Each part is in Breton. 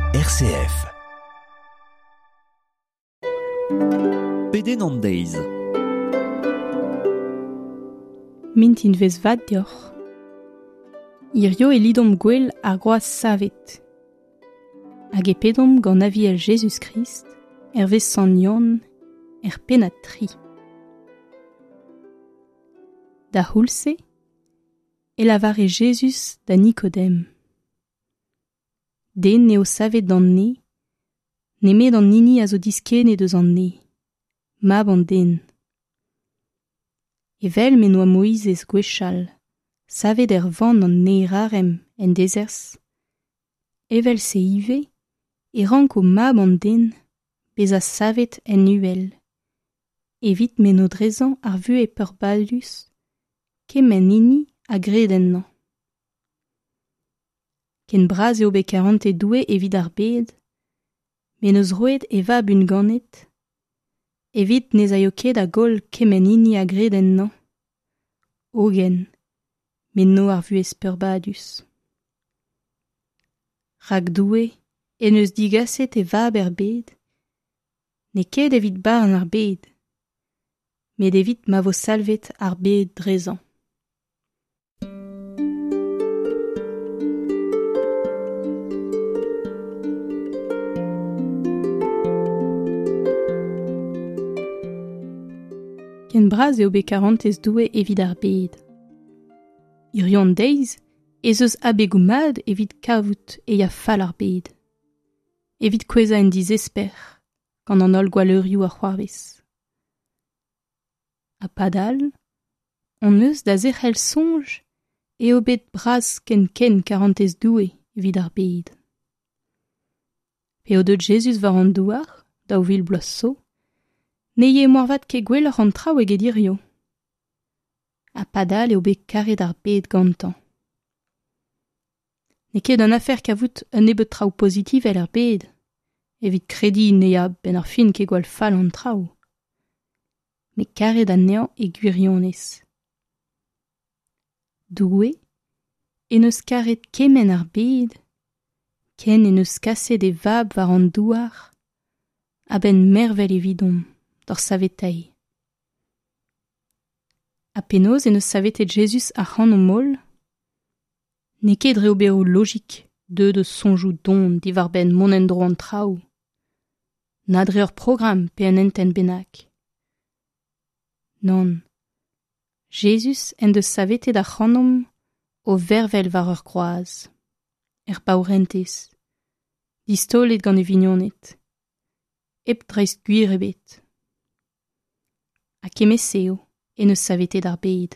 RCF. Peden an deiz. Mint in vez vat deoc'h. Irio e lidom gwell ar groaz savet. Hag e pedom gant aviel Jesus Christ, vez san Yon, pennad tri. Da houlse, e lavare Jesus da Nicodem. Den neo savet d'an ne, nemet an nini a zo diskennet eus an ne, mab an den. Evel men oa Moïse gwechal, savet van an ne rarem en dezers, evel se ive, e rank o mab an den, bez a savet en uel, evit men o drezan ar vu e peurbadus, kemen nini a greden nan. Ken braz eo bet 42 evit ar bed, men eus roet e vab un ganet, evit nez a yo ket a gol kemen nini a greden nan. Ogen, men no ar vu e peurbadus. Rak doue, en eus digaset e vab er bed, ne ket evit barn ar bed, met evit ma vo salvet ar bed drezan. Ken braz eo bet 42 evit ar bed. Irion deiz, ez eus abegoumad evit kavout e ya fall ar bed. Evit kweza en dizesper, gant an ol gwaleurioù ar c'hoarvez. A padal, on eus da zerc'hel sonj eo bet braz ken 42 evit ar bed. Pe o deud Jesus war an douar, da o vil bloaz so, neie moarvat ke gwell ar an traoù eget irio. A padal eo bet karet ar bed gantan. Ne ket an afer kavout un ebet traoù pozitivel ar bed, evit kredi neab ben ar fin ke gwall fall an traoù. Me karet annean e gwirionez. Doue, en eus karet kemen ar bed, ken en eus kaset e vab war an douar, a ben mervel evidom, d'ar savetei. A penoz en eus savetet Jesus ar c'han o moll, ne ket dre oberou logik deus sonjou don divar ben monendro an traoù, na dre ur program pe an enten bennak. Non, Jesus en deus savetet ar c'hanom o vervel war ur kroaz, baourentez, distolet gant e vignonet, ep dreist gwir ebet. Ha kemeseo en eus savetet ar bed.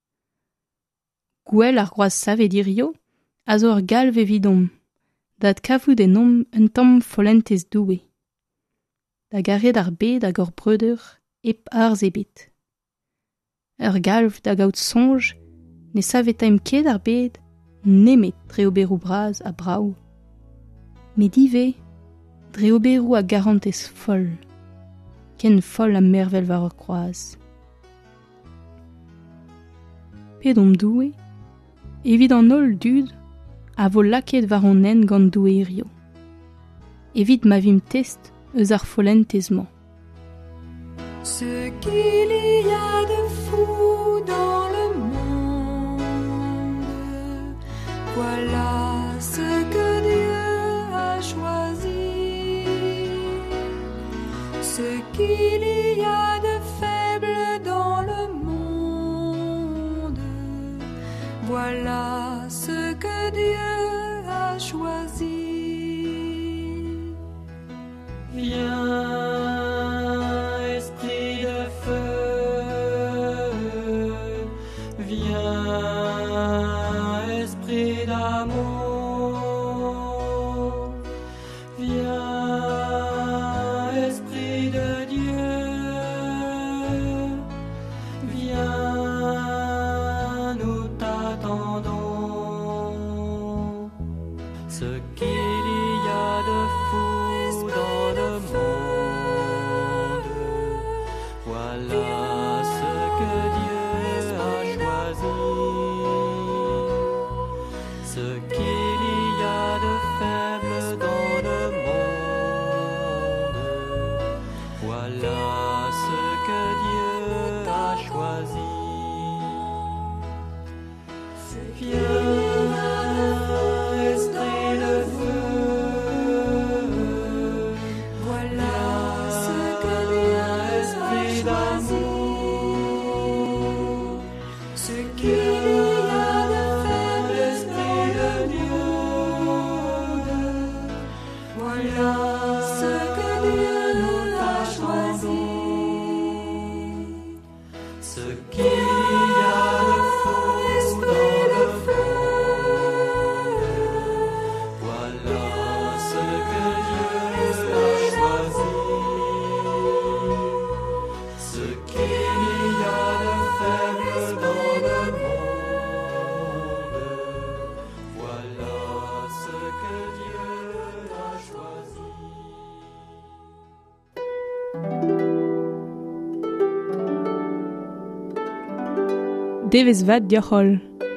Gwell ar groaz savet irio a zo ur galv evidom, dat kavout en om un tamm follentez doue. Da garet ar bed hag ur breudeur ep arz ebet. Ur galv da gaout sonj ne savetaim ket ar bed nemet dre oberou braz a braou. Met ive dre oberou a garantez foll, ken foll a mervel war ur kroaz. Pedom doue, evit an ol dud a vo laket war an en gant doue irio. Evit ma vim test eus ar follentezman. Ce qu'il y a de fou dans le monde, voilà ce que Dieu a choisi. Ce qu'il y a de faible dans le monde, voilà ce que Dieu a choisi. Viens, esprit de feu, viens, esprit d'amour, viens, esprit de Dieu, viens, nous t'attendons. Ce qu'il y a de fou dans le monde, voilà ce que Dieu a choisi. Ce qu'il y a de faible dans le Devez vat diolch.